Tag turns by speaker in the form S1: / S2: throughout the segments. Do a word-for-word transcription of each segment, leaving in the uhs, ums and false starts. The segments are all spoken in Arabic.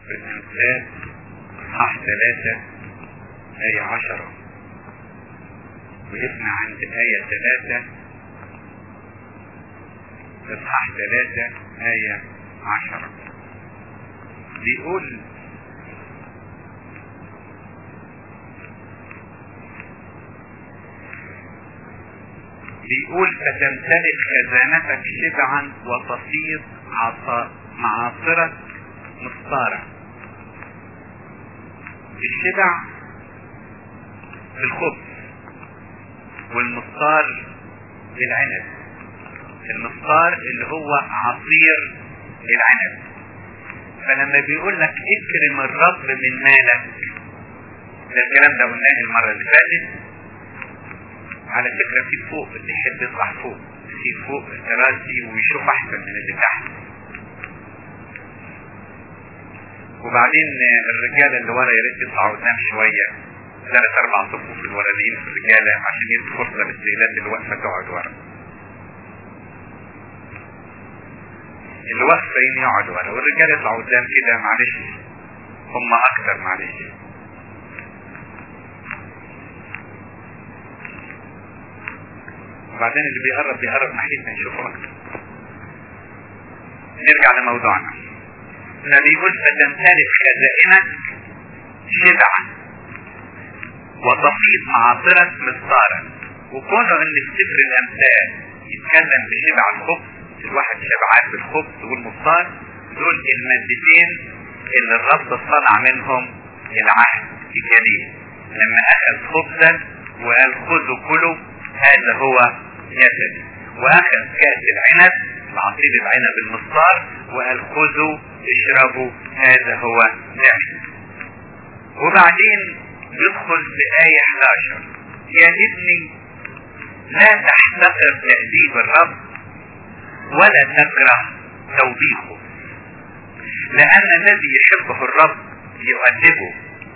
S1: في الأمثال اصحاح ثلاثة آية عشرة، وقفنا عند آية ثلاثة اصحاح ثلاثة آية عشرة. بيقول بيقول فتمتلك خزانتك شبعا وتصير معاصرة مستارة. الشبع في الخبز والمستار للعنب. المستار اللي هو عصير للعنب. فلما بيقول لك اكرم الرب من مالك، ده الكلام ده قلناه المرة اللي فاتت. على فكرة في فوق اللي يحب يطلع فوق، في فوق كراسي ويشوف احسن من اللي تحت. وبعدين الرجالة اللي ورا يا ريت يطلعوا قدام شوية، ثلاث اربع صفوف الورانيين في الرجالة عشان يدي فرصة للسيدات اللي واقفة تقعد ورا. اللي واقفين يقعدوا ورا والرجالة يطلعوا قدام كده، معلش هم اكتر معلش. وبعدين اللي بيقرب بيقرب ناحيتنا يشوفوا اكتر. نرجع لموضوعنا. ما بيقول فتمتلك خزائنك شبعا وتفيض معاصرة مستارا. وكونه ان في سفر الامثال يتكلم بشبع الخبز، الواحد شبعان بالخبز والمستار، دول المادتين اللي الرب صنع منهم العهد الجديد لما اخذ خبزا وقال خذوا كلوا هذا هو جسدي، واخذ كأس العنب عصير العنب المستار وقال خذوا اشربوا هذا هو دمي. وبعدين يدخل في آية احد عشر: يا ابني لا تحتقر تأديب الرب ولا تكره توبيخه، لأن الذي يحبه الرب يؤدبه،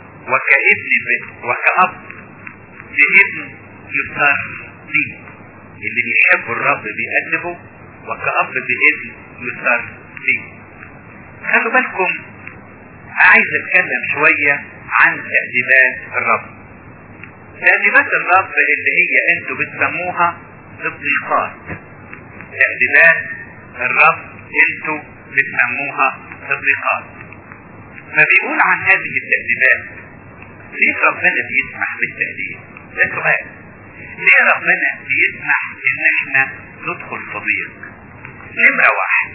S1: وكابن وكأب لابن يسر به. اللي بيحب الرب بيأدبه، وكأب بابن يسر به. خلوا بالكم، عايز اتكلم شوية عن تأديبات الرب. تأديبات الرب اللي هي انتوا بتسموها الضيقات. تأديبات الرب انتوا بتسموها الضيقات. فبيقول عن هذه التأديبات: ليه ربنا بيسمح بالتأديب؟ ده سؤال. ليه ربنا بيسمح ان احنا ندخل في ضيق؟ نمرة واحد،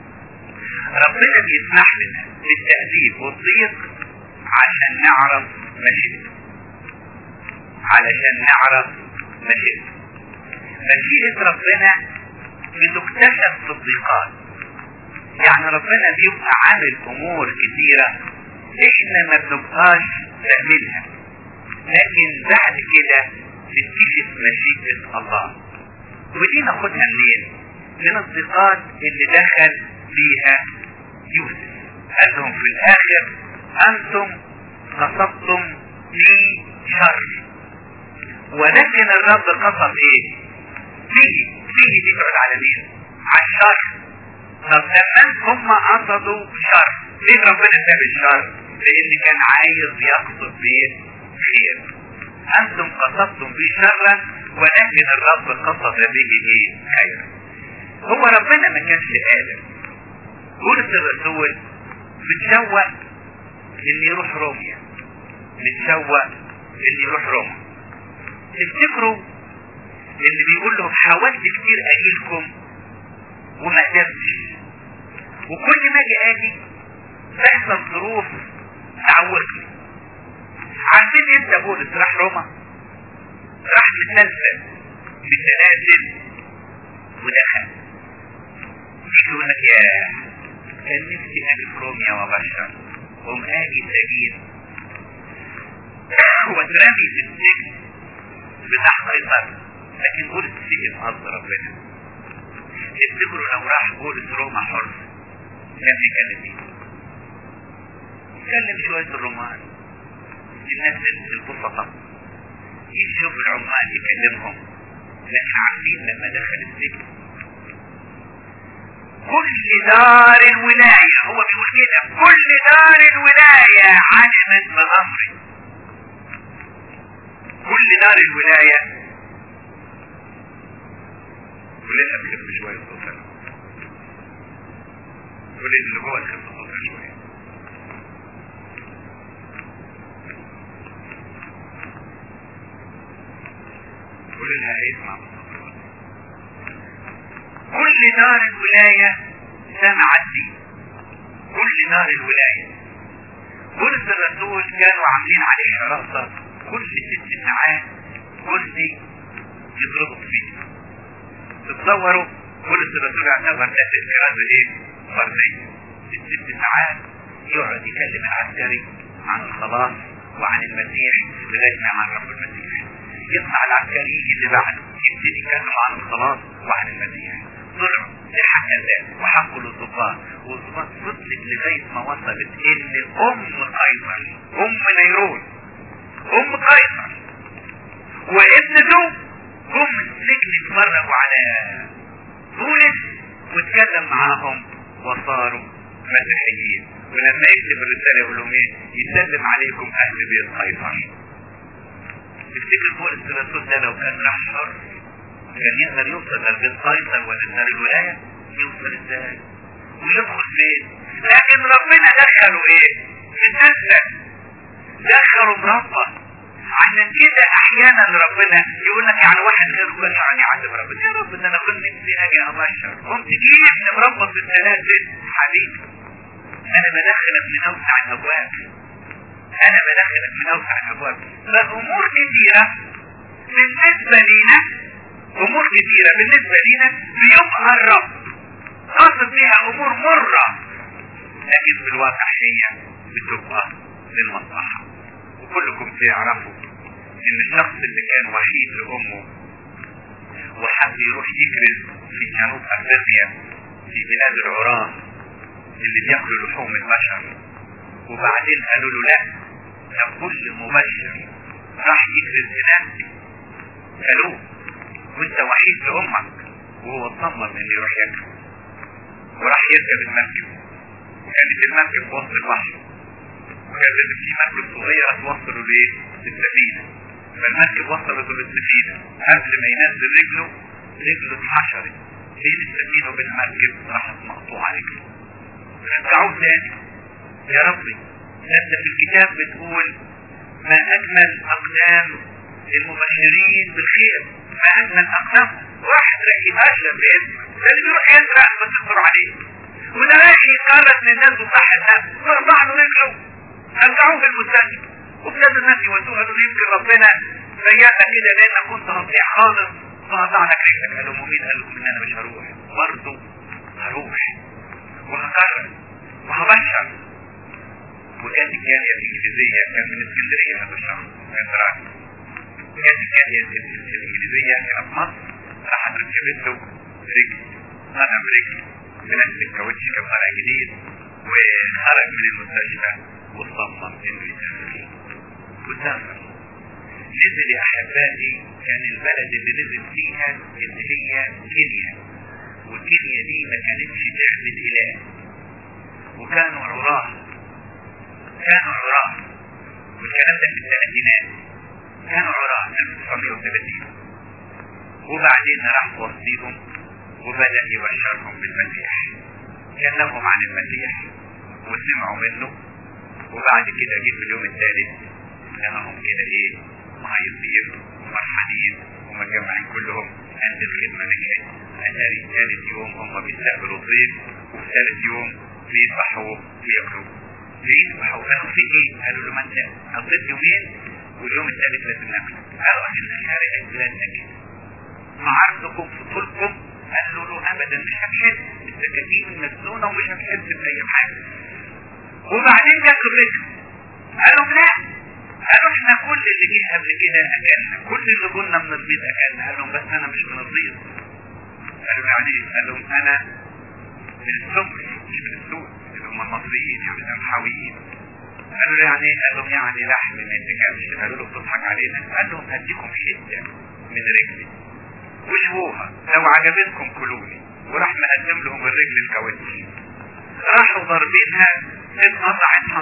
S1: ربنا بيسمح لنا بالتأديب والضيق عشان نعرف مشيئته. علشان نعرف مشيئته. مشيئة ربنا بتكتشف في الضيقات. يعني ربنا بيبقى عامل امور كتيرة احنا ما بنبقاش فاهمينها، لكن بعد كده بتكتشف مشيئة الله. ودي ناخدها منين؟ من الضيقات اللي دخل فيها يوسف. قال لهم في الاخر: انتم قصدتم لي شر، ولكن الرب قصد ايه؟ فيه فيه دي تعود على مين؟ على الشر. طب لما هم قصدوا شر، ليه ربنا ساب الشر؟ لان كان عايز يقصد بيه خير. انتم قصدتم بيه شرا، ولكن الرب قصد به ايه؟ خيرا. هو ربنا ما كانش قادر. بولس الرسول بتشوق ان يروح روميا، بتشوق ان يروح روما. تفتكروا اللي بيقول لهم حاولت كتير اجيلكم وما قدرتش، وكل ما اجي اجي تحصل ظروف تعوقني. عارفين انت بولس راح روما، راح مسلسل بسلاسل ودخل. يقول لك يا كان نفسي اجي في روميا وبشر، وم اجي سجين واترمي في السجن بتاع قيصر، لكن بولس سجن قصد ربنا. تفتكروا لو راح بولس روما حر كان يكلم مين؟ يكلم شوية الرومان، الناس البسطة، يشوف العمال يكلمهم. لكن عارفين لما دخل السجن كل دار الولاية، هو بيقول كده: كل دار إذا علمت بأمري. كل نار الولاية كلنا بخف شوية صوتنا، كل اللي جوه تخف صوتنا شوية. كل اللي هيسمع بصوت. كل نار الولاية سمعت دي، كل نار الولاية. بولس الرسول كانوا عاملين عليه حراسة كل ست ساعات كرسي يضربوا فيه. تتصوروا بولس الرسول يعتبر ده الكلام ايه؟ فردية. الست ساعات يقعد يكلم العسكري عن الخلاص وعن المسيح لغاية ما يعرفوا المسيح. يطلع العسكري اللي بعده يبتدي يتكلم عن الخلاص وعن المسيح. طلعوا الحكايات وحكوا للضباط، والضباط فضلت لغاية ما وصلت ان ام قيصر، ام نيرون، ام قيصر وابنته هم السجن اتفرجوا على بولس واتكلم معاهم وصاروا مسيحيين. ولما يكتب الرسالة يقول لهم ايه؟ يسلم عليكم اهل بيت قيصر. تفتكر بولس الرسول ده لو كان راح حر كان يقدر يوصل لبيت قيصر ولا لدار الولاية؟ يوصل ازاي؟ ويدخل فين؟ لكن ربنا دخلوا ايه؟ في النسل، دخلوا مربى. عشان كده احيانا ربنا يقول لك يعني واحد غير كل يعني يعذب ربنا، يا رب ده انا كنت نفسي اجي ابشر، قمت جيت مربط بالثلاث حبيبي. انا بدخلك من اوسع الابواب، انا بدخلك من اوسع الابواب. فالامور كثيرة بالنسبة لينا، امور كثيرة بالنسبة لينا بيبقى الرب قصد فيها امور مرة، لكن في الواقع هي بتبقى للمصلحة. وكلكم تعرفوا ان الشخص اللي كان وحيد لامه وحب يروح يكرز في جنوب افريقيا في بلاد العراة اللي بياكلوا لحوم البشر، وبعدين قالوا له لا ده كل مبشر راح يكرز هناك قالوه وانت وحيد لامك، وهو اطمن انه يروح يكرز وراح يركب المركب. كانت المركب في وسط البحر، وكان لازم في مركب صغيرة توصله ليه؟ للسفينة. فالمركب وصلته للسفينة قبل ما ينزل رجله، رجله اتحشرت بين السفينة وبين المركب، راحت مقطوعة رجله. رجعوه تاني، يا ربي انت في الكتاب بتقول ما اجمل اقدام المبشرين بالخير، ما اجمل اقدام واحد راح يبشر باسمك، ده اللي بيروح يسرق بتصبر عليه، وده رايح يقرب من الناس وصح الناس ورفع له رجله. رجعوه في المستشفى وابتدوا الناس يودوه، قالوا يمكن ربنا ريحنا كده لانك كنت هتضيع خالص فقطع لك رجلك. قالوا مين؟ قال لكم ان انا مش هروح، برضه هروح وهكرر وهبشر. وكانت الجالية الانجليزية كان من اسكندرية هذا الشخص من دراسة، كانت الجالية الانجليزية هنا في مصر راحت ركبت له رجل قدم رجل بلاستيك كاوتش كان طالع جديد، وخرج من المستشفى وصمم انه يسافر وسافر. نزل يا احبائي، كان البلد اللي نزل فيها اللي هي كينيا، وكينيا دي ما كانتش تعبد اله، وكانوا عراه، كانوا عراه، والكلام ده في الثلاثينات، كانوا عراه ألف وتسعمائة وثلاثين. وبعدين راح وصيهم وبدأ يبشرهم بالمسيح، كلمهم عن المسيح وسمعوا منه. وبعد كده جه في اليوم الثالث لقاهم كده ايه معيطين وفرحانين ومجمعين كلهم عند الخدمة نجحت. اتاري ثالث يوم هم بيستقبلوا ضيف، وفي ثالث يوم بيذبحوا وياكلوا. بيذبحوا قالوا في ايه؟ قالوا له ما انت قضيت يومين واليوم الثالث لازم ناكل. قالوا احنا شارع بلادنا كده، معارضكم في طولكم. قالوا له ابدا مش هتحس، السكاكين مسنونه ومش هتحس باي حاجه. وبعدين جاتوا الرجل قالوا لا، قالوا احنا كل اللي جه قبل كده اكلنا، كل اللي قلنا من البيض اكلنا. قال لهم بس انا مش من البيض. قالوا يعني ايه؟ قال لهم انا من السمر مش من السود، اللي هم المصريين يعني الامحاويين. قالوا له يعني ايه؟ قال لهم يعني لحم ما يتكلمش. قالوا له بتضحك علينا؟ قال لهم هديكم حته من رجلي وشوفوها لو عجبتكم كلوني. وراح مقدم لهم الرجل الكاوتش، راحوا ضاربينها اتقطعت، حطوها في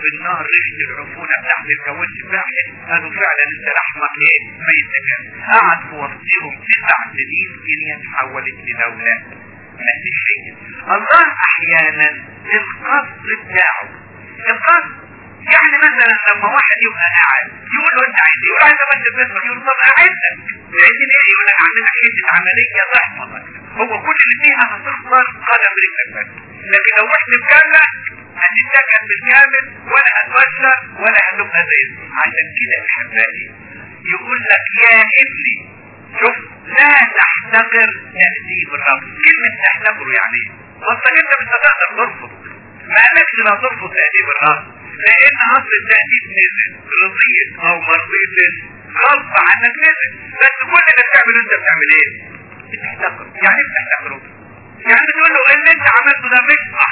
S1: بالنار ريحة العفونة بتاعت الكاوتش فعلا، قالوا فعلا انت لحمك ايه ميت كان. قعد في وسطهم تسع سنين كينيا تحولت لدولة مسيحية. الله احيانا القصد بتاعه القصد، يعني مثلا لما واحد يبقى قاعد يقول له انت عايز ايه؟ يقول عايز امشي باسمك. يقول طب اعدك عايزين ايه؟ يقول لك عندنا حته عمليه تحفظك. هو كل اللي فيها هتخسر قدم رجلك بس، لكن لو رحت مكمل هتتسكن بالكامل ولا هتبشر ولا هتبقى زي. عشان كده يا احبائي يقول لك يا ابني شوف لا تحتقر تأديب الرب. كلمة تحتقره يعني ايه؟ اصلا انت مش هتقدر ترفض، ما قالكش لا ترفض تأديب الرب، لان اصل التأديب نزل رضيت او مرضيتش غصب عنك نزل. بس كل اللي بتعمله انت بتعمل ايه؟ بتحتقره. يعني بتحتقره يعني بتقول له اللي انت عملته ده مش صح.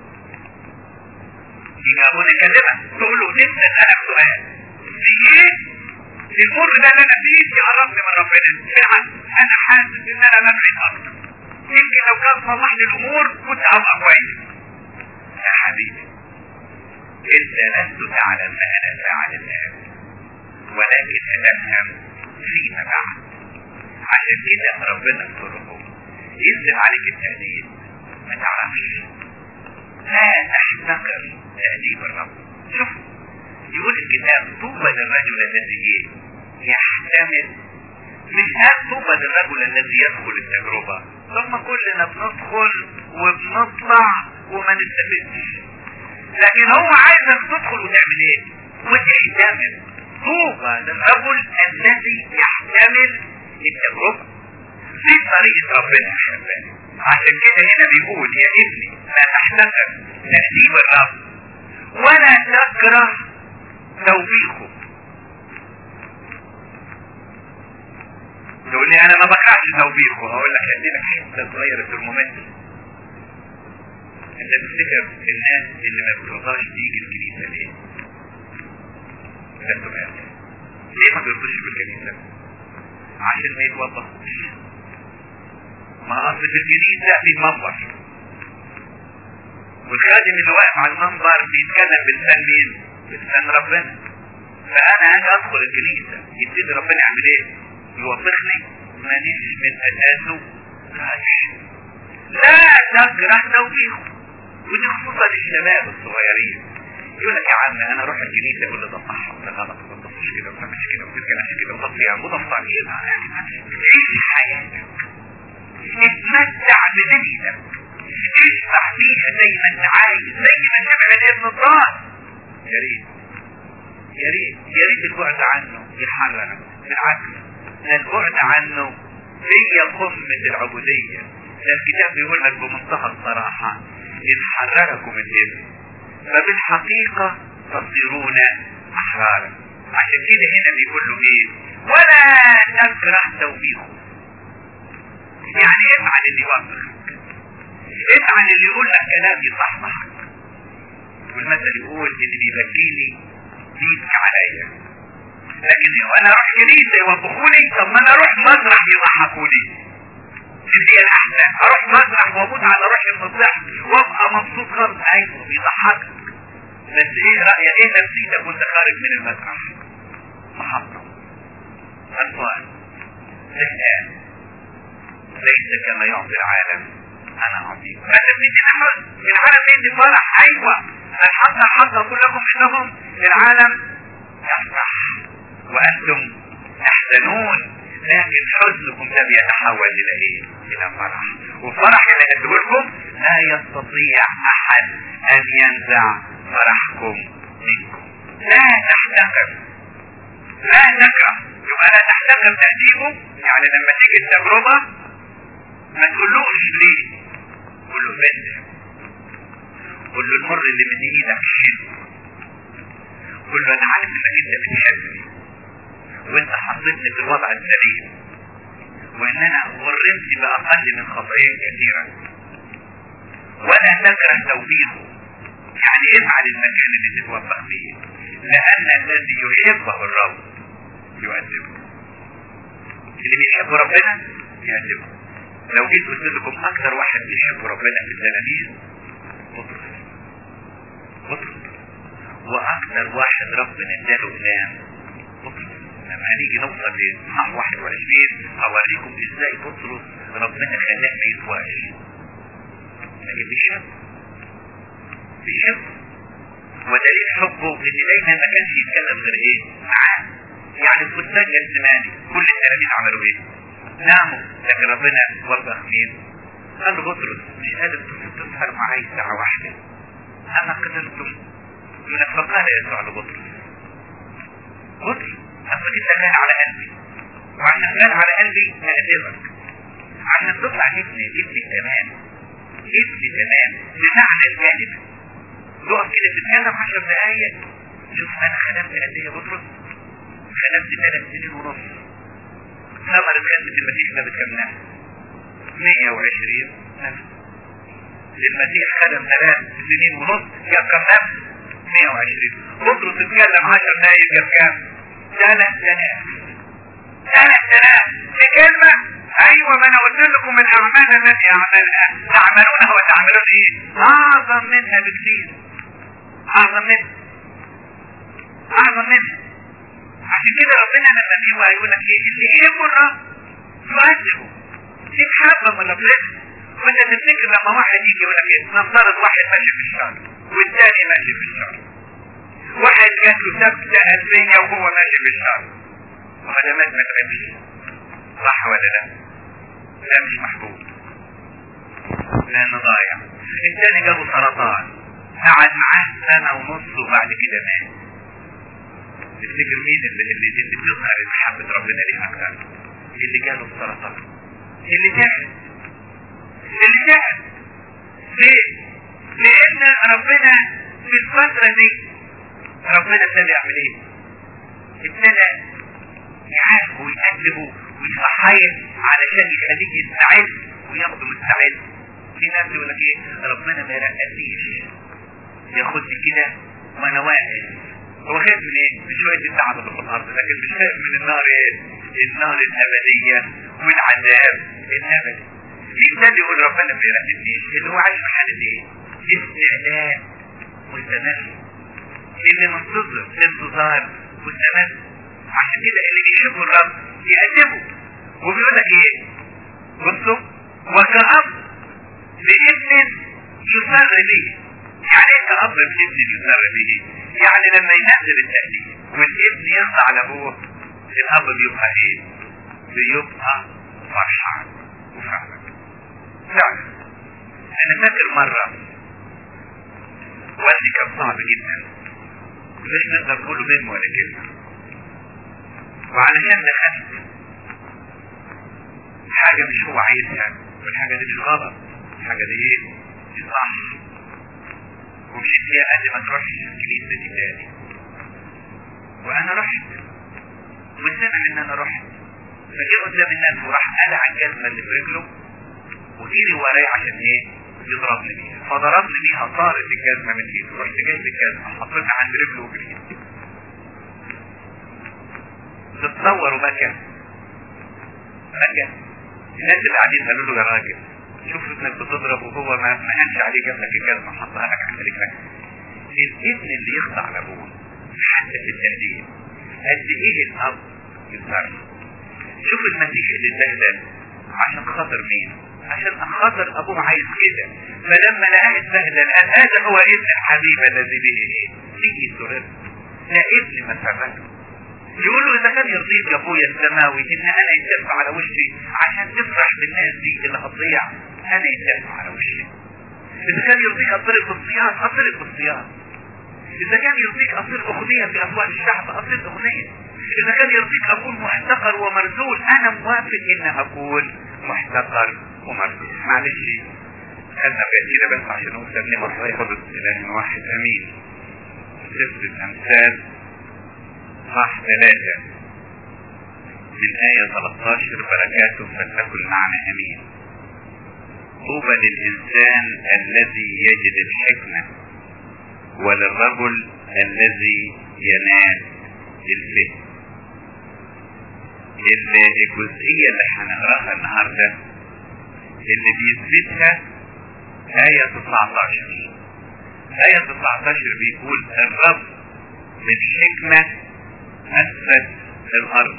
S1: يجي ابونا يكلمك تقول له نفسي اسالك سؤال، في ايه المر ده اللي انا فيه يقربني من ربنا؟ بالعكس انا حاسس ان انا ببعد اكتر، يمكن لو كان صلح لي الامور كنت ابقى كويس. يا حبيبي انت لست تعلم ما انا فاعل الان، ولكن اتفهم فيما بعد. عشان كده ربنا في طرقه ينزل عليك التأديب ما تعرفش. لا تحتقر تأديب الرب. شوف يقول الكتاب طوبى للرجل الذي ايه يحتمل، مش قال طوبى للرجل الذي يدخل التجربة. ثم كلنا بندخل وبنطلع وما نستفدش، لكن هو عايزك تدخل وتعمل ايه؟ وتحتمل. طوبى للرجل الذي يحتمل التجربة في طريقة ربنا يا احبائي. عشان كده هنا بيقول يا ابني لا تحتقر تأديب الرب ولا تكره توبيخه. تقول لي انا ما بكرهش توبيخه، هقول لك ادي لك حته صغيره في الممثل. انت تفتكر الناس اللي ما بترضاش تيجي الكنيسه ليه؟ ده سؤال. ليه ما بيرضوش بالكنيسه؟ عشان ما يتوضحوش. ما اصل في الكنيسه في منبر، والخادم اللي واقف على المنبر بيتكلم بلسان مين؟ بلسان ربنا. فانا اجي ادخل الكنيسه يبتدي ربنا يعمل ايه؟ يوبخني؟ مانيش من اساسه خايف. لا تكره توبيخه. ودي خصوصا للشباب الصغيرين. يقول لك يا عم انا اروح الكنيسه يقول لي ده صح وده غلط وما تصحش كده وما تعملش كده وما تتكلمش كده وتصلي يا مضى صغير. عيش حياتك، اتمتع بدنيتك، اشبع فيها زي ما انت عايز، زي ما شبع الابن الضال. يا ريت يا ريت يا ريت البعد عنه يحررك. بالعكس البعد عنه هي قمة العبودية. الكتاب بيقول لك بمنتهى الصراحة إذ حرركم الإثم فبالحقيقة تصيرون أحرارا. عشان كده هنا بيقول له إيه؟ ولا تكره توبيخه. يعني افعل اللي يوافقك، افعل اللي يقول لك كلام يصحصحك. والمثل يقول اللي بيبكيني بيبكي عليا، لكن وانا اروح كنيسه يوبخوني، طب ما انا اروح مسرح يضحكوني. دي الاحسن، اروح مسرح واموت على روحي من الضحك وابقى مبسوط خالص. ايوه بيضحكك، بس ايه رايك؟ ايه نفسيتك وانت خارج من المسرح؟ محطه الفان زهقان، ليس كما يعطي العالم انا اعطيك. فانت بتدي حزن، العالم بيدي فرح. ايوه الحق الحق اقول لكم انهم العالم يفرح وانتم تحزنون، لكن حزنكم ده بيتحول الى ايه؟ الى فرح. والفرح اللي هدولكم لا يستطيع احد ان ينزع فرحكم منكم. لا تحتقر، لا تكره. يبقى لا تحتقر تأديبه. يعني لما تيجي التجربة ما تقولوش ليه، قول له بنت، قول له المر اللي من ايدك شد، قول له انا عارف انك انت بتحبني وانت حطيتني في الوضع السليم وان انا غرمت باقل من خطايا كثيرة. ولا تكره توبيخه. يعني افعل المكان اللي تتوفق فيه، لان الذي يحبه الرب يؤدبه. اللي بيحب ربنا يؤدبه. لو جيت قلت لكم اكثر واحد بيحب ربنا في التلاميذ بطرس، بطرس، اكتر واحد ربنا اداله كلام بطرس. لما هنيجي نوصل لصح واحد وعشرين هوريكم ازاي بطرس ربنا خلاه ما يتواش، لكن بيحب بيحب ودليل حبه ان دايما ما كانش يتكلم غير ايه معاه. يعني في بستان جثماني كل التلاميذ عملوا ايه؟ ناموا، لكن ربنا وبخ مين؟ قال له بطرس مش قادر تسهر معي ساعة واحدة؟ انا قدرت. من فقال يسوع لبطرس بطرس اصلك انت غال على قلبي، وعشان غال على قلبي هأدبك عشان تطلع ابني ابني تمام ابني تمام بمعنى الكلمة. تقف كده تتكلم عشر دقايق. شوف انا خدمت قد ايه يا بطرس؟ خدمت ثلاث سنين ونص. ثمرة خدمة المسيح ده بتكملها مية وعشرين سنة. المسيح خدم ثلاث سنين ونص جاب كم نفس؟ مية وعشرين. بطرس اتكلم عشر دقايق جاب كام؟ ثلاث آلاف. ثلاث آلاف في كلمة. ايوه ما انا قلت لكم الاعمال التي يعملها تعملونها وتعملون ايه؟ اعظم منها بكثير. اعظم منها اعظم منها. عشان كده ربنا لما بيقول يقول لك ايه؟ اللي يحب الرب يعذبه. تتحبب من ربنا. وانت تفتكر لما واحد يجي يقول لك ايه؟ نفترض واحد ماشي في الشارع والثاني ماشي في الشارع. واحد جات له سكتة قلبية وهو ماشي في الشارع. وخدمات ما تغنيش. صح ولا لا؟ لا مش محبوب. لانه ضايع. الثاني جابه سرطان. قعد معاه سنة ونص وبعد كده مات. تفتكر مين اللي اللي اللي بيظهر محبة ربنا ليه اكثر؟ اللي جاله السرطان. اللي تعب. اللي تعب. ليه؟ لان ربنا في الفترة دي ربنا ابتدى يعمل ايه؟ ابتدى يعالجه ويقلبه ويصحيه علشان يخليك يستعد وياخده مستعد. في ناس يقول لك ايه؟ ربنا ما يرقدنيش ياخدني كده وانا واقف. هو خايف من ايه؟ من شوية التعب اللي في الارض، لكن مش خايف من النار ايه؟ النار الابدية والعذاب الابدي. يبتدي يقول ربنا ما يرقدنيش اللي هو عايش في حالة ايه؟ استعداد مستمر. اللي منتظر انتظار مستمر. عشان كده اللي بيحب الرب يقدمه. وبيقول لك ايه؟ بصوا وكأب لابن يسر به. يعني ايه كأب لابن يسر به؟ يعني لما ينزل التأديب والابن يرضى على ابوه الاب بيبقى ايه؟ بيبقى فرحان وفعلا فعلا. انا فاكر مرة والدي كان صعب جدا مش نقدر نقوله منه ولا كلمة، وعلشان دخلت حاجة مش هو عايزها والحاجة دي مش غلط، الحاجة دي ايه؟ دي صح. ومشيت فيها قال لي ما تروحش الكنيسة دي تاني. وانا رحت وسمع ان انا رحت فجي قدام الناس وراح قلع الجزمة اللي في رجله وجيري ورايا عشان ايه؟ يضربني بيها. فضربني بيها طارت الجزمة من ايده. رحت جايب الجزمة حطيتها عند رجله وجريت. تتصوروا بكى بكى. الناس اللي قاعدين قالوا له يا راجل شوف ابنك بتضرب وهو ما ما هنش عليه جاب لك الجزمة حطها لك عند رجلك. الابن اللي يخضع لابوه حتى في التهديد قد ايه الاب يتصرف. شوف المسيح اللي اتبهدل عشان خاطر مين؟ عشان خاطر ابوه عايز كده. فلما لقاه اتبهدل قال هذا هو ابن الحبيب الذي به ايه؟ فيه سرر. لا ابن مسرته. يقول له اذا كان يرضيك يا ابويا السماوي ان انا يتدفع على وشي عشان تفرح بالناس دي اللي هتضيع، انا يتدفع على وشي. اذا كان يرضيك اطلق بالصيام اطلق بالصيام. اذا كان يرضيك اصير اغنية في افواه الشعب اصير اغنية. اذا كان يرضيك اكون محتقر ومرذول انا موافق ان اكون محتقر ومرذول. معلش خدنا كده بس عشان نوصل لمرحلة ياخد اله واحد امين. سفر الامثال صح ثلاثة من آية ثلاثة عشر بركاته فلتكن معنا امين. طوبى للانسان الذي يجد الحكمة وللرجل الذي ينال الفهم. الجزئية اللي هنقراها النهاردة اللي بيثبتها آية تسعة عشر. آية تسعة عشر بيقول الرب بالحكمة اثبت الارض،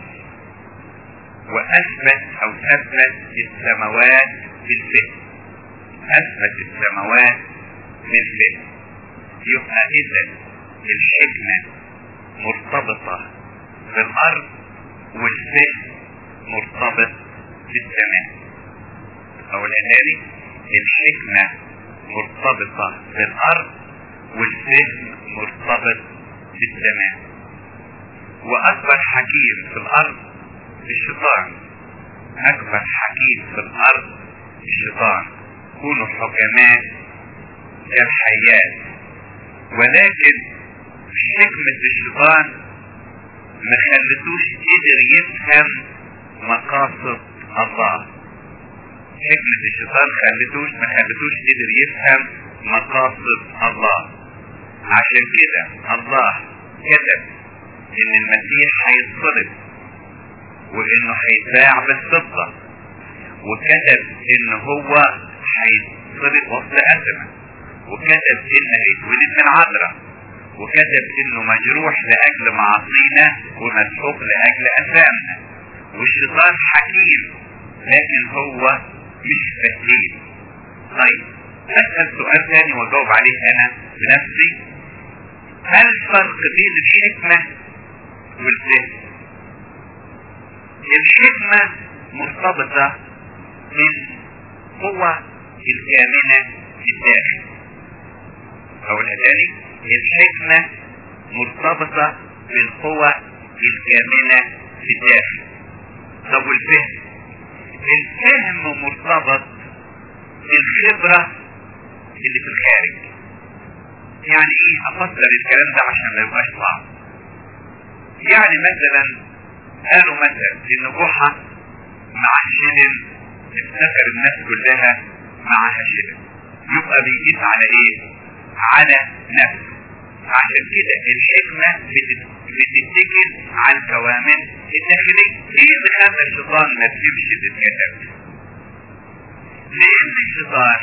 S1: واثبت او ثبت السماوات بالفهم. اثبت السماوات بالفهم. يبقى اذا الحكمة مرتبطة بالارض والفهم مرتبط بالسماء. اقولها تاني، الحكمة مرتبطة بالارض والفهم مرتبط بالسماء. واكبر حكيم في الارض الشيطان. اكبر حكيم في الارض الشيطان. كونوا حكماء كالحيات. ولكن حكمة الشيطان ما خلتوش قدر يفهم مقاصد الله. حكمة الشيطان خلتوش ما خلتوش قدر يفهم مقاصد الله. عشان كده الله كتب ان المسيح هيتصلب، وانه هيتباع بالفضة، وكتب ان هو هيتصلب وسط أسمة، وكتب انه هيتولد من عذراء، وكتب انه مجروح لاجل معاصينا ومسحوق لاجل اثامنا. والشيطان حكيم لكن هو مش فهيم. طيب اسأل سؤال ثاني واجاوب عليه انا بنفسي. هل الفرق بين الحكمة والفهم؟ الحكمة مرتبطة بالقوة الكامنة في الداخل. اقولها تاني، الحكمة مرتبطة بالقوة الكامنة في الداخل. طب والفهم؟ الفهم مرتبط بالخبرة اللي في الخارج. يعني ايه افسر الكلام ده عشان ما يبقاش صعب؟ يعني مثلا قالوا مثلا ان جحا مع الشلل افتكر الناس كلها معها شلل، يبقى بيقيس على ايه؟ على نفسه. عشان كده الحكمة بتتكل على الكوامن الداخلية. ايه اللي خلى الشيطان ما تسيبش تتكتب؟ لان الشيطان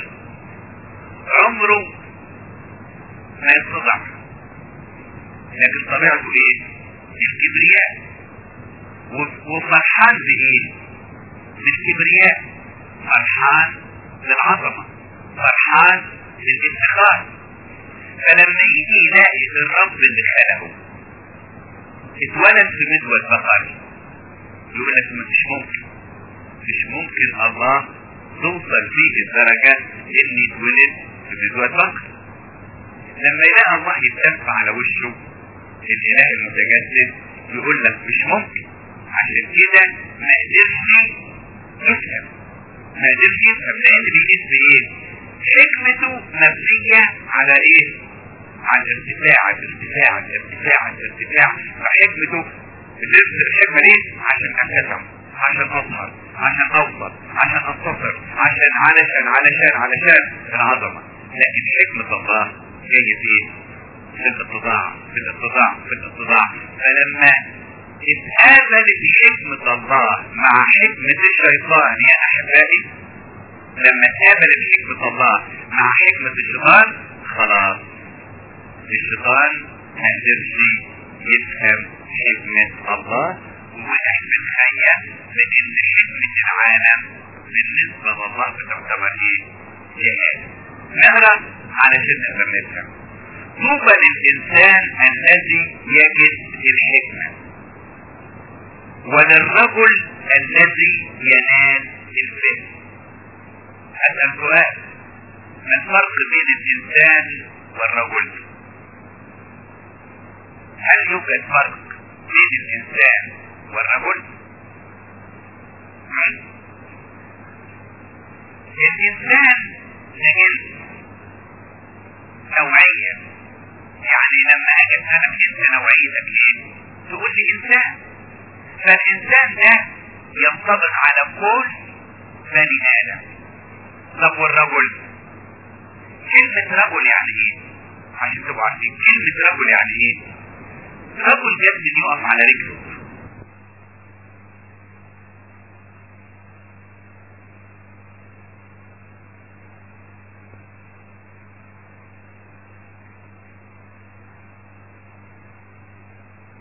S1: عمره ما يتضع، لكن طبيعته ايه؟ الكبرياء. وفرحان بايه؟ بالكبرياء. فرحان بالعظمة، فرحان بالافتخار. فلما يجي يلاقي الرب اللي خلقه اتولد في مدود بقري، يقول لك مش ممكن مش ممكن الله توصل فيه الدرجة ان يتولد في مدود بقري. لما يلاقي الله يتلف على وشه الاله المتجسد يقول لك مش ممكن. عشان كده ما قدرش يفهم ما قدرش يفهم لان بيقيس بايه؟ حكمته مبنية على ايه؟ على الارتفاع الارتفاع الارتفاع الارتفاع. فحكمته الحكمة ليه؟ عشان انتفع، عشان اظهر، عشان اوصل، عشان انتصر، عشان علشان علشان علشان العظمة. لكن حكمة الله جاية فيه في الاتضاع في الاتضاع في الاتضاع. فلما اتقابلت حكمة الله مع حكمة الشيطان يا احبائي، لما اتقابلت حكمة الله مع حكمة الشيطان، خلاص الشيطان ما قدرش يفهم حكمة الله. ونحن بنتخيل بان حكمة العالم بالنسبة لله بتعتبر ايه؟ جهاز. نقرا علشان نقدر نفهم. طوبى للانسان الذي يجد الحكمة، وللرجل الذي ينال الفهم. هذا السؤال، ما الفرق بين الانسان والرجل؟ هل يوجد فرق بين الانسان والرجل؟ الانسان لجنس نوعية. يعني لما اجي اسالك انت نوعيتك ايه تقول لي انسان. فالانسان ده ينطبق على كل بني ادم. طب والرجل؟ كلمة رجل يعني ايه؟ عشان تبقوا عارفين كلمة رجل يعني ايه؟ رجل جد يقف على رجله.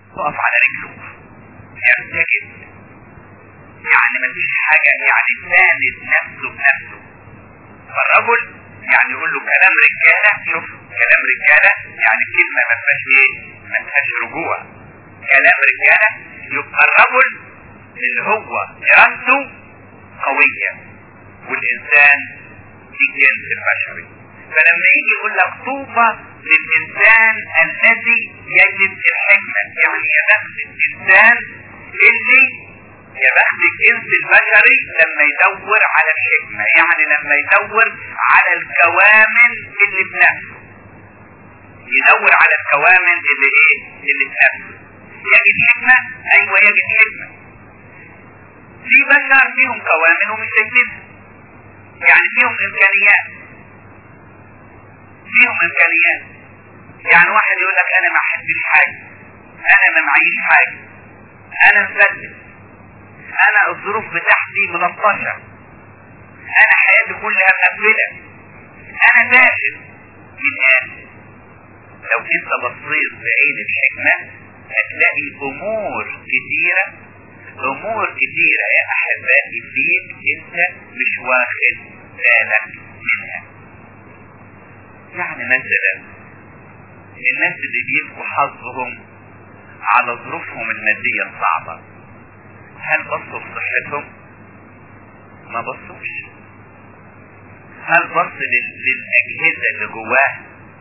S1: تقف على رجله، يرتجل، يعني ما فيش حاجة، يعني ساند نفسه بنفسه. فالرجل يعني يقول له كلام رجالة، شوف كلام رجالة يعني كلمة ما فيهاش ايه، ما فيهاش رجوع، كلام رجالة. يبقى الرجل اللي هو ارادته قوية، والانسان الجنس البشري. فلما يجي يقول لك طوبى للانسان الذي يجد الحكمة، يعني يا بخت الانسان اللي، يا بخت الجنس البشري لما يدور على الحكمة، يعني لما يدور على الكوامن اللي في نفسه، يدور على الكوامن اللي ايه، اللي في نفسه. يجد حكمة، ايوه يجد حكمة. في بشر فيهم كوامن ومش شايفينها، يعني فيهم امكانيات، فيهم امكانيات. يعني واحد يقول لك انا ما احبش حاجة، انا ما معيش حاجة، انا مفلس، انا الظروف بتاعتي ملطشة، انا حياتي كلها مقفلة، انا فاشل. من آن لو انت بصيت بعين الحكمة هتلاقي امور كتيرة، امور كتيرة يا احبائي فيك انت مش واخد بالك منها. يعني مثلا الناس اللي بيبقوا حظهم على ظروفهم المادية الصعبة، هل بصوا في صحتهم؟ ما بصوش. هل بص للأجهزة اللي جواه؟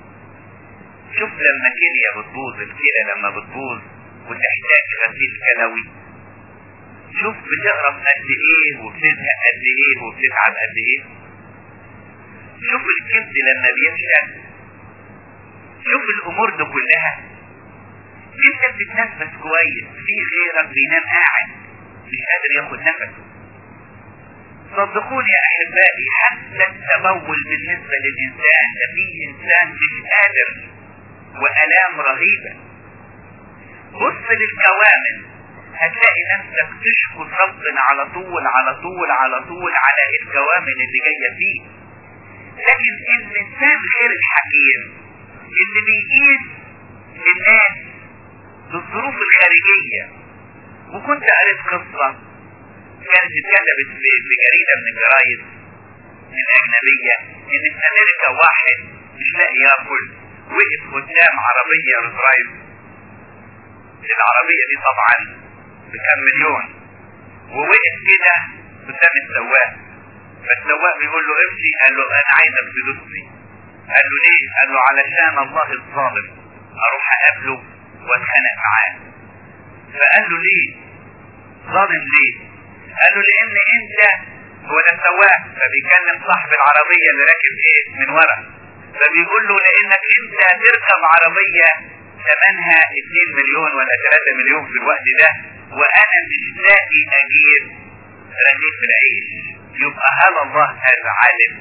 S1: شوف لما كلية بتبوظ، الكلى لما بتبوظ وتحتاج غسيل كلوي، شوف بتقرف قد ايه وبتزهق قد ايه وبتتعب قد ايه. شوف الكبد لما بيفشل، شوف الامور دي كلها. انت بتتنفس كويس، في غيرك بينام قاعد مش قادر ياخد نفسه. صدقوني يا احبائي حتى التبول بالنسبة للانسان ده، فيه انسان مش قادر والام رهيبة. بص للكوامن هتلاقي نفسك تشكر ربنا على طول على طول على طول على الكوامن اللي جاية فيه. لكن الانسان غير الحكيم اللي بيقيس الناس بالظروف الخارجية. وكنت قريت قصة كانت اتكتبت في جريدة من الجرايد من اجنبية، ان في امريكا واحد مش لاقي ياكل، وقف قدام عربية رزرايز. العربية دي طبعا بكام مليون، ووقف كده قدام السواق، فالسواق بيقول له امشي، قال له انا عايزك فلوسي. قال له ليه؟ قال له علشان الله الظالم اروح اقابله واتخانق معاه. فقال له ليه ظالم ليه؟ قال له لان انت، هو ده السواق فبيكلم صاحب العربية اللي راكب ايه من ورا، فبيقول له لانك انت تركب عربية ثمنها اتنين مليون ولا تلاتة مليون في الوقت ده، وانا مش لاقي اجيب رغيف العيش، يبقى هل الله هذا عادل؟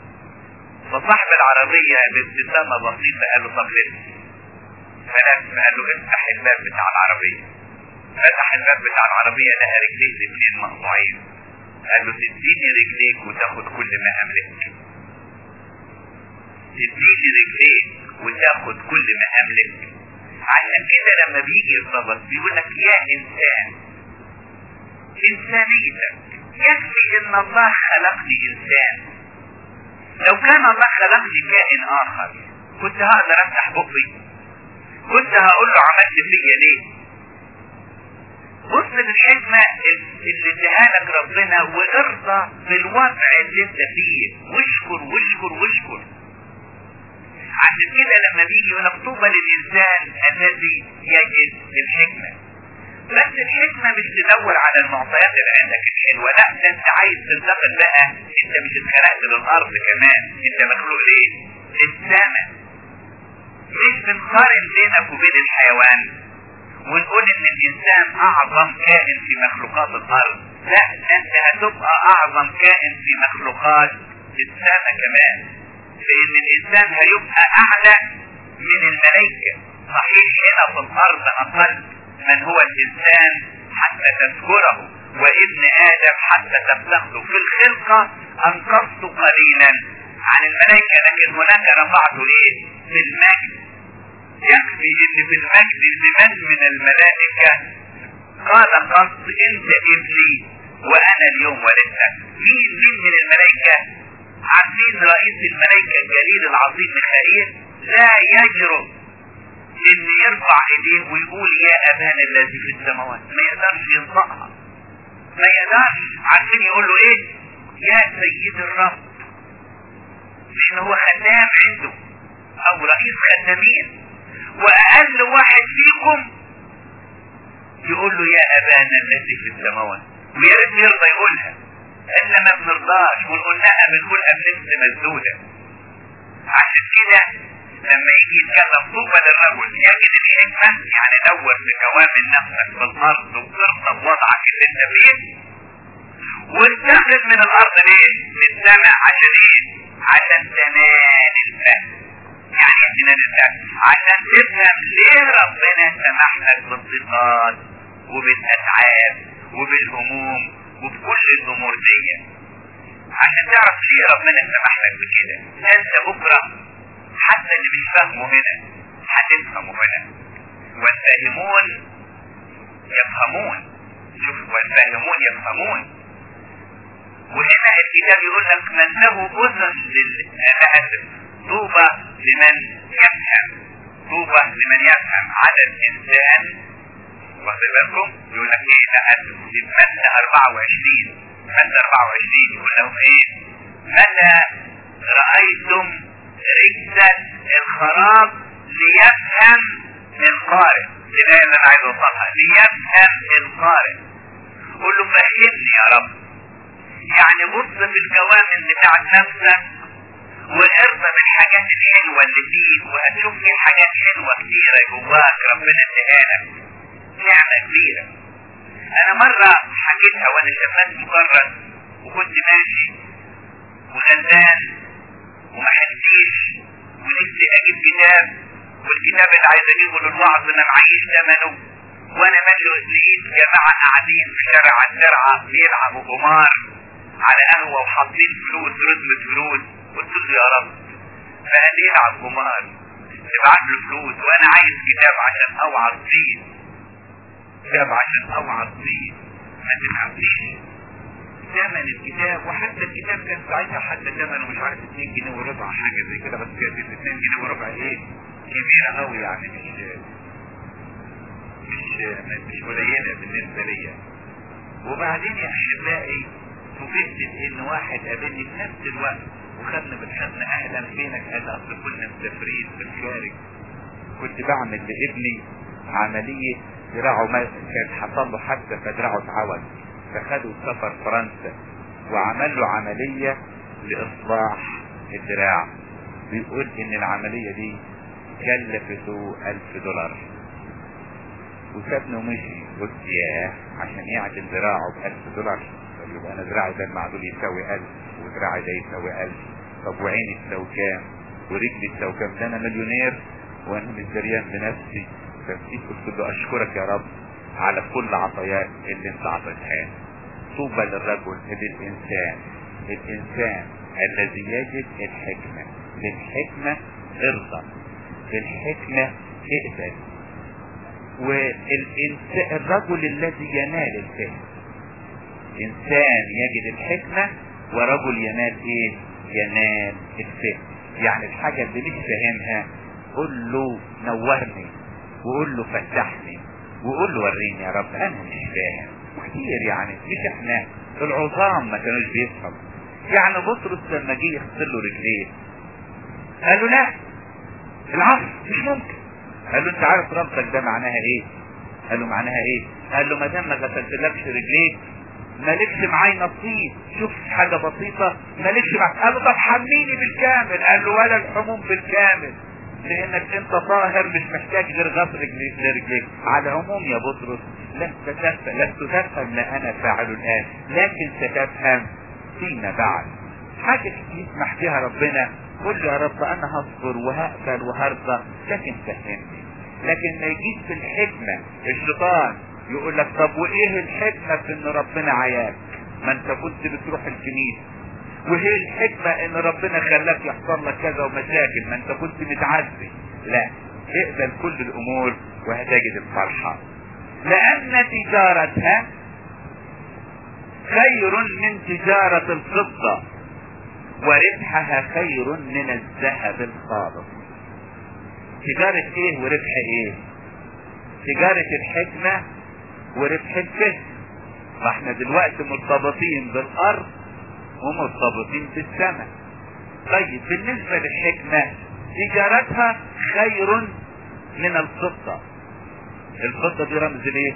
S1: فصاحب العربية بابتسامة بسيطة قال له طب ليه؟ فلف قال له افتح الباب بتاع العربية. فتح الباب بتاع العربية لقى رجليه الاثنين مقطوعين. قال له تديني رجليك وتاخد كل ما املك، تديني رجليك وتاخد كل ما املك. عشان كده لما بيجي الضبط بيقول لك يا انسان، انسانيتك يكفي ان الله خلقني انسان. لو كان الله خلقني كائن اخر كنت هقدر افتح بقي، كنت هقول له عملت فيا ليه؟ بص للحكمة اللي ادهالك ربنا وارضى بالوضع اللي انت فيه، واشكر واشكر واشكر. عشان كده لما بيجي يقول لك طوبى للانسان الذي يجد الحكمة. بس الحكمة مش تدور على المعطيات اللي عندك الحلوة، لا ده انت عايز تنتقل بقى، انت مش اتخلقت للارض كمان، انت مخلوق ليه؟ للسماء. مش بنقارن بينك وبين الحيوان ونقول ان الانسان اعظم كائن في مخلوقات الارض، لا انت هتبقى اعظم كائن في مخلوقات السماء كمان، لان الانسان هيبقى اعلى من الملائكة. صحيح هنا في الارض اقل من هو الانسان حتى تذكره، وابن ادم حتى تفتخره. في الخلقة انقصت قليلا عن الملائكة، لكن هناك رفعته ايه؟ في المجد. يكفي ان في المجد لمن من الملائكة قال قصد انت ابني وانا اليوم ولدتك. مين مين من الملائكة؟ عارفين رئيس الملائكة الجليل العظيم ميخائيل لا يجرؤ ان يرفع ايديه ويقول يا ابانا الذي في السماوات، ما يقدرش ينطقها، ما يقدرش. عارفين يقول له ايه؟ يا سيد الرب، لان هو خدام عنده او رئيس خدامين، واقل واحد فيكم يقول له يا ابانا الذي في السماوات. ويا ريت يرضى يقولها، الا ما بنرضاش ونقولها بنقولها بنفس مسدوده. عشان كده لما يجي يتكلم طوبى للرجل يجد الحكمه، يعني دور في كوامن نفسك في الارض وترضى بوضعك اللي انت فيه، وانتقل من الارض ليه؟ للسماء. عشان ايه؟ عشان تنال الفهم. يعني ايه تنال الفهم؟ عشان تفهم ليه ربنا سمح لك بالضيقات وبالاتعاب وبالهموم وبكل الامور دي. عشان تعرف ليه ربنا سمح لك بكده. انت بكره حتى اللي مش فاهمه هنا هتفهمه هنا. والفاهمون يفهمون. شوف، والفاهمون يفهمون. وهنا الكتاب يقول لك من له اذن للاسف طوبى لمن يفهم، طوبى لمن يفهم. على الانسان، واخد بالكم؟ يقول لك ايه؟ لاسف في متى أربعة وعشرين، متى أربعة وعشرين يقول لهم ايه؟ متى رايتم رجل الخراب ليفهم القارئ. الآية اللي انا عايز اوصلها، ليفهم القارئ. قول له فهمني يا رب. يعني بص في الكوامن بتاعت نفسك وارضى بالحاجات الحلوة اللي فيك، وهتشوف في حاجات حلوة كتيرة جواك ربنا اديها لك، نعمة كبيرة. انا مرة حكيتها وانا شمال مجرد وكنت ماشي وغلبان وما حكيتش ونفسي اجيب كتاب، والكتاب اللي عايز اجيبه للوعظ انا معيش ثمنه، وانا ماشي لقيت جماعة قاعدين في شارع الزرعة بيلعبوا قمار على قهوة وحاطين فلوس، رتبة فلوس. قلت له يا رب، فقال لي يلعب قمار تبعت له فلوس وانا عايز كتاب عشان اوعظ فيه، كتاب عشان اوعظ فيه، ما تفهمنيش ثمن الكتاب. وحتى الكتاب كان ساعتها حتى ثمنه مش عارف اتنين جنيه وربع حاجة زي كده، بس كانت اتنين جنيه وربع ايه كبيرة قوي، يعني مش مش مش قليلة بالنسبة ليا. وبعدين يا احبائي فوجئت ان واحد قابلني في نفس الوقت وخدنا بالحضن، اهلا فينك؟ قال اصل كنا مسافرين في الخارج، كنت بعمل لابني عملية دراعه كان حصل له حادثة فدراعه اتعوج، فخدوا سفر فرنسا وعمل له عملية لاصلاح الدراع. بيقول ان العملية دي كلفته الف دولار وسابني ومشي. قلت ياه، عشان يعدل دراعه بألف دولار؟ طب يبقى انا دراعي ده المعدول يساوي ألف ودراعي ده يساوي ألف، طب وعيني تساوي كام ورجلي تساوي كام؟ ده انا مليونير وانا مش دريان بنفسي. فبديك قلت له اشكرك يا رب على كل عطاياك اللي انت عطيتها. طوبى للرجل للانسان، الانسان الذي يجد الحكمة. للحكمة ارضى، للحكمة اقبل. والرجل الذي ينال الفهم، انسان يجد الحكمة ورجل ينال ايه؟ ينال الفهم. يعني الحاجة اللي مش فاهمها قول له نورني، وقول له فتحني، وقول له وريني يا رب انا مش فاهم كتير. يعني مش احنا العظام ما كانوش بيفهموا. يعني بطرس لما جه يغسل له رجليه قال له لا العصر مش ممكن. قال له انت عارف ربطك ده معناها ايه؟ قال له معناها ايه؟ قال له ما دام ما غسلتلكش رجليك مالكش معاي نصيب. شوف حاجة بسيطة، مالكش معاي. قال له طب حميني بالكامل. قال له ولا الحموم بالكامل، لانك انت طاهر مش محتاج غير غسل لرجليك. على العموم يا بطرس لست تفهم، لست تفهم ما انا فاعله الان، لكن ستفهم فيما بعد. حاجة يسمح بها ربنا، قل له يا رب انا هصبر وهقبل وهرضى، لكن فهمني. لكن ما يجيش في الحكمة الشيطان يقول لك طب وايه الحكمة في ان ربنا عياك؟ ما انت كنت بتروح الكنيسة. وايه الحكمة ان ربنا خلاك يحصل لك كذا ومشاكل؟ ما انت كنت متعذب. لا، اقبل كل الامور وهتجد الفرحة، لان تجارتها خير من تجارة الفضة وربحها خير من الذهب الخالص. تجارة ايه وربح ايه؟ تجارة الحكمة وربح الفهم. فاحنا دلوقتي مرتبطين بالارض ومرتبطين بالسماء. طيب بالنسبة للحكمة تجارتها خير من الفضة. الفضة دي رمز ليه؟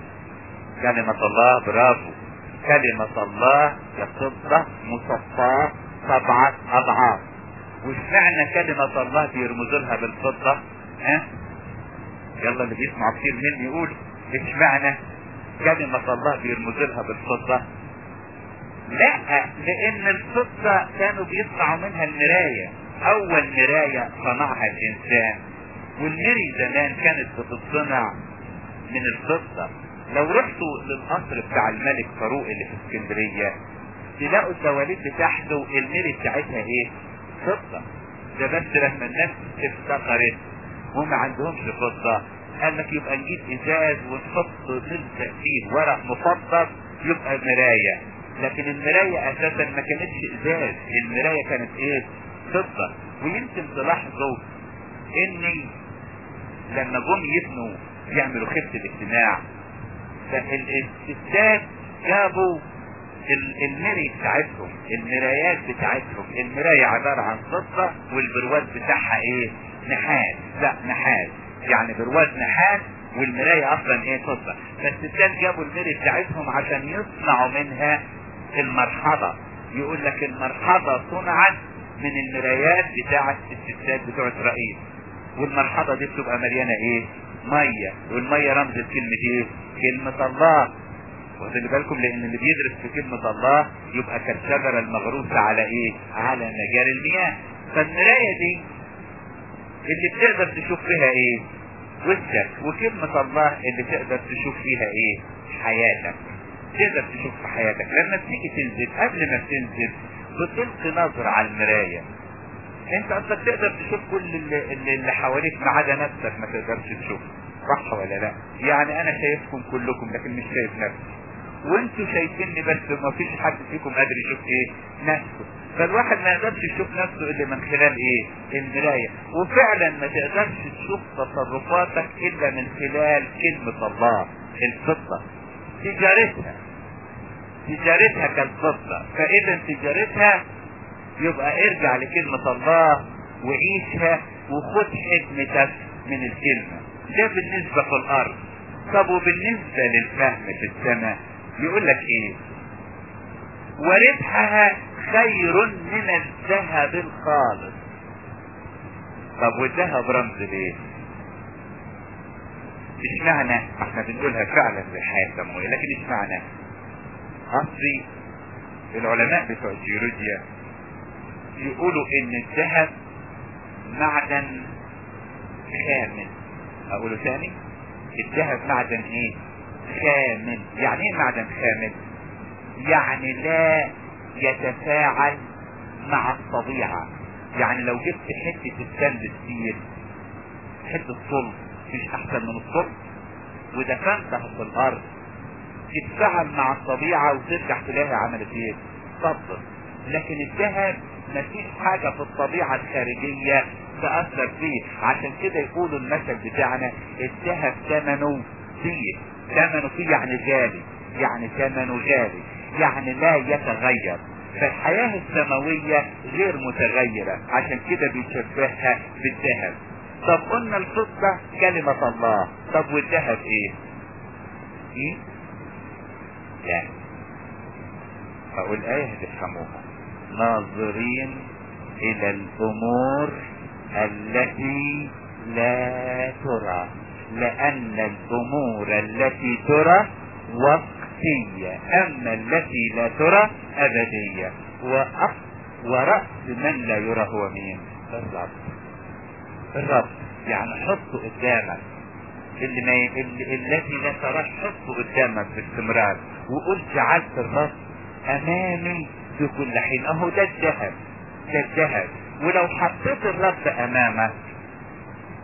S1: كلمة الله، برافو، كلمة الله كفضة مصفاة سبعة اضعاف. واشمعنى كلمة الله بيرمز لها بالفضة؟ ها؟ يلا اللي بيسمع كتير مني يقول اشمعنى كلمة الله بيرمز لها بالفضة؟ لا، لان الفضة كانوا بيصنعوا منها المراية. اول مراية صنعها الانسان، والمري زمان كانت بتتصنع من الفضة. لو رحتوا للقصر بتاع الملك فاروق اللي في اسكندرية تلاقوا الدواليب بتاعته المري بتاعتها ايه؟ فضة. ده بس لما الناس افتقرت وما عندهمش فضة قال لك يبقى نجيب ازاز ونحط نلزق فيه ورق مفضل يبقى مراية. لكن المراية اساسا ما كانتش ازاز، المراية كانت ايه؟ فضة. ويمكن تلاحظوا اني لما جم يبنوا يعملوا خفة الاجتماع فالستات جابوا المري بتاعتهم، المرايات بتاعتهم، المراية عبارة عن فضة والبرواز بتاعها ايه؟ نحاس. لا نحاس، يعني برواز نحاس والمراية اصلا ايه؟ فضة. فالستات جابوا المري بتاعتهم عشان يصنعوا منها المرحضة. يقول لك المرحضة صنعت من المرايات بتاعت الستات بتوع اسرائيل، والمرحضة دي بتبقى مليانة ايه؟ مية، والمية رمز كلمة ايه؟ كلمة الله. وخلي بالكم لان اللي بيدرس في كلمة الله يبقى كالشجرة المغروسة على ايه؟ على مجاري المياه. فالمراية دي اللي بتقدر تشوف فيها ايه؟ وشك. وكلمة الله اللي تقدر تشوف فيها ايه؟ حياتك. تقدر تشوف في حياتك لما تيجي تنزل، قبل ما تنزل بتلقي نظر على المراية. انت اصلا تقدر تشوف كل اللي, اللي حواليك ما عدا نفسك ما تقدرش تشوف، صح ولا لا؟ يعني انا شايفكم كلكم لكن مش شايف نفسي، وانتوا شايفيني بس ما فيش حد فيكم قادر يشوف ايه؟ نفسه. فالواحد ما يقدرش يشوف نفسه الا من خلال ايه؟ المراية. وفعلا ما تقدرش تشوف تصرفاتك الا من خلال كلمة الله الفضة. تجارتها تجارتها كالفضة، فاذا تجارتها يبقى ارجع لكلمة الله وعيشها وخد حكمتك من الكلمة. ده بالنسبة في الارض. طب وبالنسبة للفهم في السماء يقول لك ايه؟ وربحها خير من الذهب الخالص. طب والذهب رمز ليه؟ اشمعنى احنا بنقولها فعلا بالحياة السماوية، لكن اشمعنى؟ اصلي العلماء بتوع الجيولوجيا يقولوا ان الذهب معدن خامل. اقوله ثاني، الذهب معدن ايه؟ خامل. يعني ايه معدن خامل؟ يعني لا يتفاعل مع الطبيعة. يعني لو جبت حتة السند ستيل، حتة صلب مش احسن من الصلب، ودفنتها في الارض تتفاعل مع الطبيعة وترجع تلاقيها عملت ايه؟ تفضل. لكن الذهب مفيش حاجة في الطبيعة الخارجية تأثر فيه. عشان كده يقولوا المثل بتاعنا الذهب ثمنه فيه. ثمنه فيه يعني غالي، يعني ثمنه غالي، يعني لا يتغير. فالحياة السماوية غير متغيرة، عشان كده بيشبهها بالذهب. طب قلنا الفضة كلمة الله، طب والذهب ايه؟ ايه؟ لا، اقول ايه تفهموها. ناظرين الى الامور التي لا ترى، لان الامور التي ترى وقتية اما التي لا ترى ابدية. ورأس من لا يرى هو مين؟ الرب. الرب يعني حطه قدامك، اللي ما ي... اللي... الذي لا تراه حطه قدامك باستمرار، وقل جعلت الرب امامي في كل حين. اهو ده الذهب، ده الذهب. ولو حطيت الرب امامك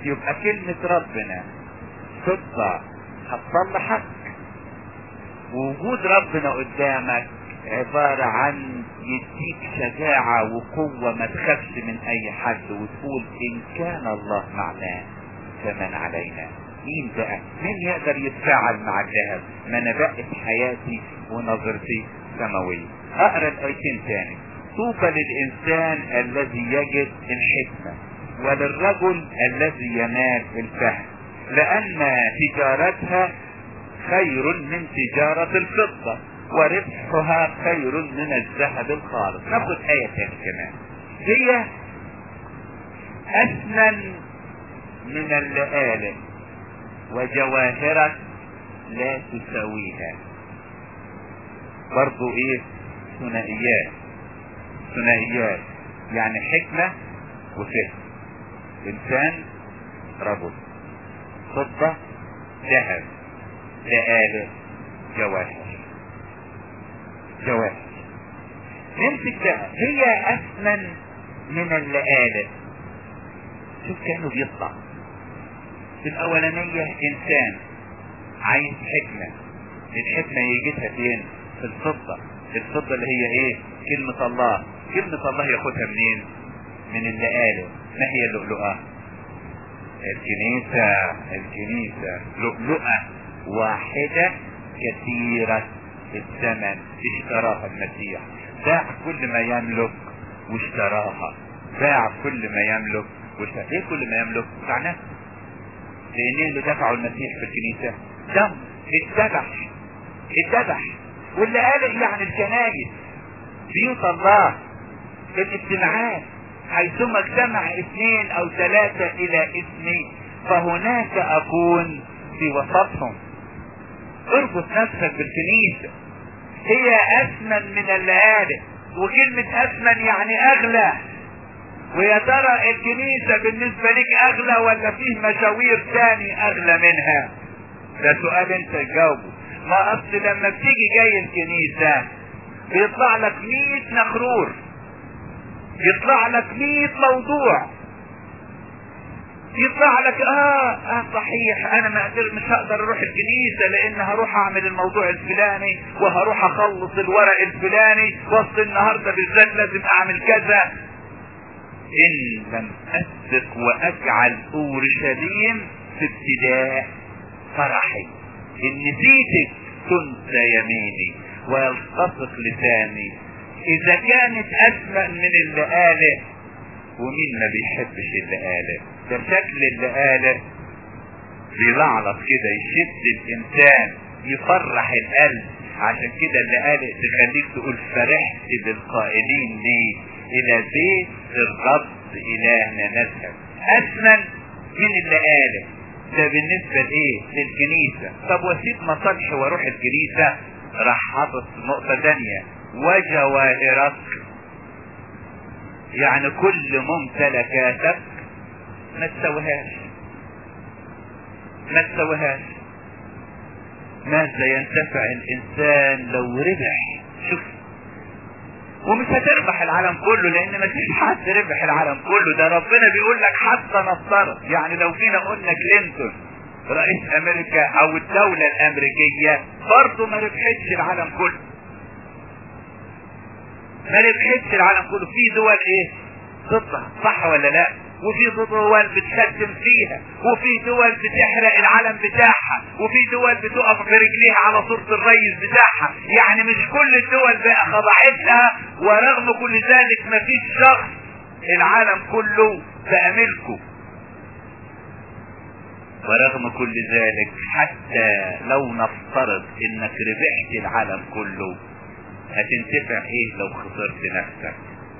S2: يبقى كلمة ربنا فضة هتصلحك، ووجود ربنا قدامك عبارة عن يديك شجاعة وقوة ما تخافش من اي حد، وتقول ان كان الله معنا فمن علينا. مين بقى؟ مين يقدر يتفاعل مع الذهب؟ ما انا بقت حياتي ونظرتي سماوية. اقرا الايتين تاني. طوبى للانسان الذي يجد الحكمة، وللرجل الذي ينال الفهم، لان تجارتها خير من تجارة الفضة، وربحها خير من الذهب الخالص. ناخد آية تاني كمان. هي أثمن من اللآلئ وجواهرك لا تساويها. برضو ايه؟ ثنائيات. ثنائيات يعني حكمة وفهم. انسان رجل، فضة ذهب، لآلئ جواهر. جواهر نمسك بقى. هي اثمن من اللآلئ. شوف كانوا بيطلع في الاولانية انسان عايز حكمة. الحكمة يجدها فين؟ في الفضة. الفضة اللي هي ايه؟ كلمة الله. كلمة الله ياخدها منين؟ من اللآلئ. ما هي اللؤلؤة؟ الكنيسة. الكنيسة لؤلؤة واحدة كثيرة الثمن اشتراها المسيح. باع كل ما يملك واشتراها. باع كل ما يملك واشتراها. ايه كل ما يملك؟ معناه لان اللي دفعوا المسيح في الكنيسة دم. اتذبح اتذبح. واللي قال يعني الكنائس، بيوت الله، الاجتماعات، حيثما اجتمع اثنين او ثلاثة الى اسمي فهناك اكون في وسطهم. اربط نفسك بالكنيسة. هي اثمن من اللآلئ. وكلمة اثمن يعني اغلى. ويا ترى الكنيسة بالنسبة لك اغلى ولا فيه مشاوير تاني اغلى منها؟ ده سؤال انت تجاوبه. ما اصل لما بتيجي جاي الكنيسة بيطلع لك مية نخرور، يطلع لك مية موضوع، يطلع لك اه اه صحيح انا ما اقدر مش هقدر اروح الكنيسة لان هروح اعمل الموضوع الفلاني وهروح اخلص الورق الفلاني وسط النهاردة بالذات لازم اعمل كذا. ان لم اثق واجعل اورشليم في ابتداء فرحي، ان نسيتك تنسى يميني ويلتصق لساني. اذا كانت اثمن من اللآلئ، ومين ما بيحبش اللآلئ؟ ده شكل اللآلئ بيلعلط كده يشد الانسان يفرح القلب. عشان كده اللآلئ تخليك تقول فرحت بالقائلين لي الى بيت الرب الهنا نذهب. اثمن من اللآلئ. ده بالنسبة لايه؟ للكنيسة. طب واسيب مصالحي واروح الكنيسة؟ راح حاطط نقطة تانية، وجواهرك يعني كل ممتلكاتك ما تسويهاش. ما تسويهاش. ماذا ينتفع الانسان لو ربح؟ شوف، ومش هتربح العالم كله لان ما فيش حد ربح العالم كله. ده ربنا بيقول لك حتى نفترض، يعني لو فينا قلنا كلينتون رئيس امريكا او الدولة الامريكية برضه ما ربحتش العالم كله. ما ربحتش العالم كله. في دول ايه ضدها، صح ولا لا؟ وفي دول بتشتم فيها، وفي دول بتحرق العلم بتاعها، وفي دول بتقف برجليها على صورة الرئيس بتاعها. يعني مش كل الدول بقى خضعت لها، ورغم كل ذلك ما فيش شخص العالم كله بقى ملكه. ورغم كل ذلك حتى لو نفترض انك ربحت العالم كله، هتنتفع ايه لو خسرت نفسك؟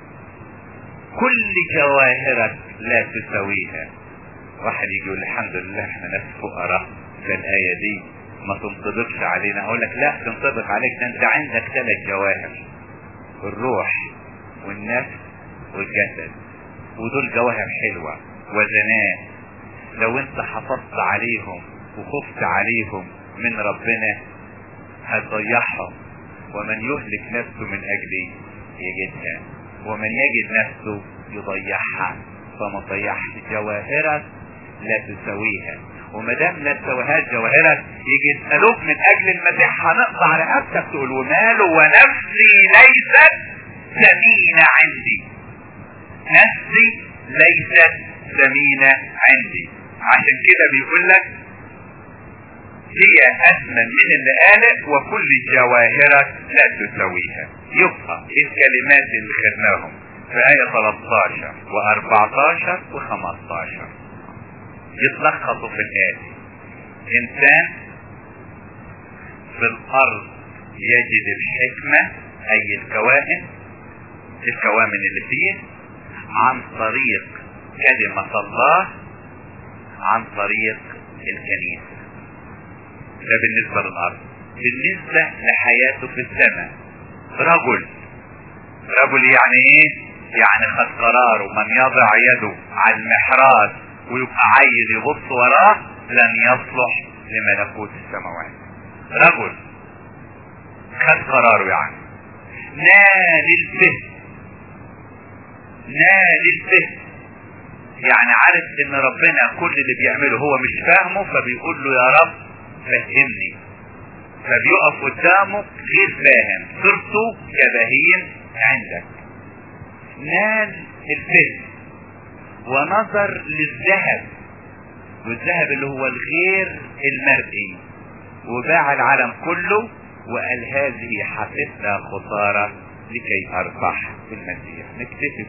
S2: كل جواهرك لا تساويها. واحد يجي يقول الحمد لله احنا ناس فقراء، فالآية دي ما تنطبقش علينا. اقول لك لا تنطبق عليك. ده انت عندك ثلاث جواهر، الروح والنفس والجسد، ودول جواهر حلوة وزنات. لو انت حافظت عليهم وخفت عليهم من ربنا هتضيعهم. ومن يهلك نفسه من اجلي يجدها، ومن يجد نفسه يضيعها. فما تضيعش جواهرك لا تساويها. وما دام لا تساويهاش جواهرك يجي يسألوك من اجل المسيح هنقطع رقبتك، تقول وماله ونفسي ليست ثمينة عندي، نفسي ليست ثمينة عندي. عشان كده بيقول لك هي اثمن من اللي قالت وكل جواهرك لا تساويها. يبقى الكلمات اللي خدناهم في آية ثلاثة عشر وأربعة عشر وخمسة عشر يتلخصوا في الآتي: إنسان في الأرض يجد الحكمة أي الكوائن الكوامن اللي فيه عن طريق كلمة الله، عن طريق الكنيسة. ده بالنسبة للأرض. بالنسبة لحياته في السماء، رجل رجل يعني ايه؟ يعني خد قراره من يضع يده على المحراث ويبقى عايز يبص وراه لن يصلح لملكوت السماوات. رجل خد قراره، يعني نال الفهم نال الفهم يعني عارف ان ربنا كل اللي بيعمله هو مش فاهمه، فبيقول له يا رب فهمني، فبيقف قدامه غير فاهم، صرته كبهيم عندك. نال الفهم ونظر للذهب، والذهب اللي هو الغير المرئي، وباع العالم كله وقال هذه حسبنا خسارة لكي اربح في المسيح. نكتفي